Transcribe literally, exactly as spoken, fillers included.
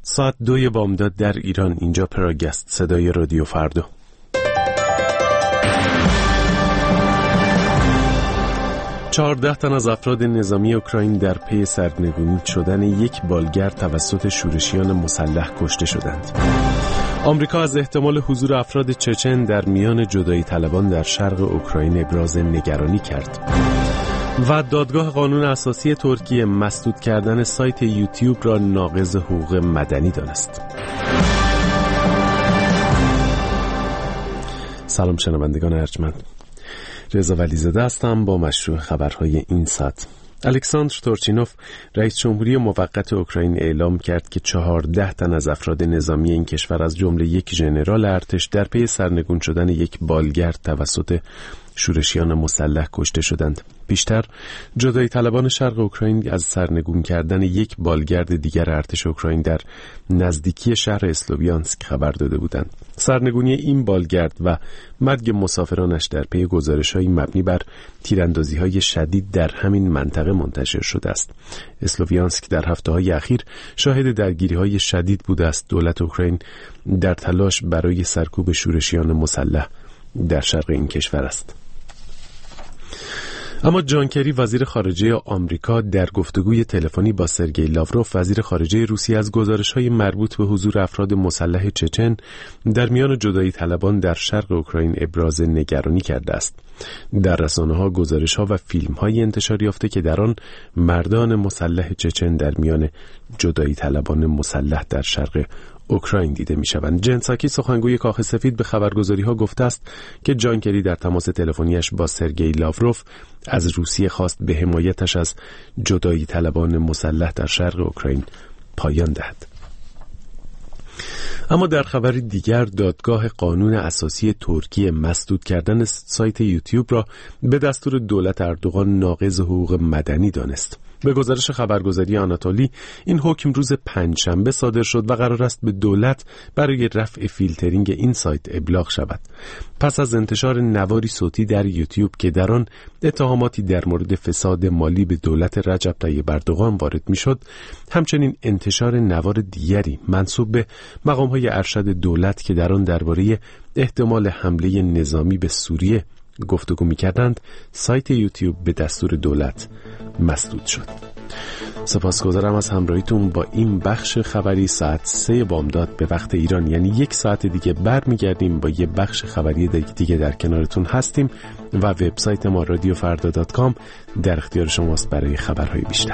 ساعت دوی بامداد در ایران. اینجا پراگست، صدای رادیو فردا. چهارده تن از افراد نظامی اوکراین در پی سرنگونی شدن یک بالگر توسط شورشیان مسلح کشته شدند. آمریکا از احتمال حضور افراد چچن در میان جدایی طلبان در شرق اوکراین ابراز نگرانی کرد. و دادگاه قانون اساسی ترکیه مسدود کردن سایت یوتیوب را ناقض حقوق مدنی دانست. سلام شنوندگان ارجمند، رضا ولیزاده هستم با مشروع خبرهای این ساعت. الکساندر تورچینوف رئیس جمهوری موقت اوکراین اعلام کرد که چهارده تن از افراد نظامی این کشور از جمله یک ژنرال ارتش در پی سرنگون شدن یک بالگر توسط شورشیان مسلح کشته شدند. پیشتر جدایی طلبان شرق اوکراین از سرنگون کردن یک بالگرد دیگر ارتش اوکراین در نزدیکی شهر اسلوویانسک خبر داده بودند. سرنگونی این بالگرد و مرگ مسافرانش در پی گزارش‌های مبنی بر تیراندازی‌های شدید در همین منطقه منتشر شده است. اسلوویانسک در هفته‌های اخیر شاهد درگیری‌های شدید بوده است. دولت اوکراین در تلاش برای سرکوب شورشیان مسلح در شرق این کشور است. اما جان کری وزیر خارجه آمریکا در گفتگوی تلفنی با سرگئی لاوروف وزیر خارجه روسیه از گزارش‌های مربوط به حضور افراد مسلح چچن در میان جدایی طلبان در شرق اوکراین ابراز نگرانی کرده است. در رسانه‌ها گزارش‌ها و فیلم‌های انتشار یافته که در آن مردان مسلح چچن در میان جدایی طلبان مسلح در شرق اوکراین دیده می‌شوند. جن ساکی سخنگوی کاخ سفید به خبرگزاری‌ها گفته است که جان کری در تماس تلفنیش با سرگئی لاوروف از روسیه خواست به حمایتش از جدایی طلبان مسلح در شرق اوکراین پایان دهد. اما در خبر دیگر، دادگاه قانون اساسی ترکیه مسدود کردن سایت یوتیوب را به دستور دولت اردوغان ناقض حقوق مدنی دانست. به گزارش خبرگزاری آناتولی این حکم روز پنجشنبه صادر شد و قرار است به دولت برای رفع فیلترینگ این سایت ابلاغ شود. پس از انتشار نواری صوتی در یوتیوب که در آن اتهاماتی در مورد فساد مالی به دولت رجب طیب اردوغان وارد میشد، همچنین انتشار نوار دیگری منسوب به مقام‌های ارشد دولت که در آن درباره احتمال حمله نظامی به سوریه گفتگو می‌کردند، سایت یوتیوب به دستور دولت مسدود شد. سپاسگزارم از همراهیتون با این بخش خبری ساعت سه بامداد به وقت ایران. یعنی یک ساعت دیگه برمیگردیم با یه بخش خبری دیگه در کنارتون هستیم و وبسایت ما رادیو فردا دات کام در اختیار شماست برای خبرهای بیشتر.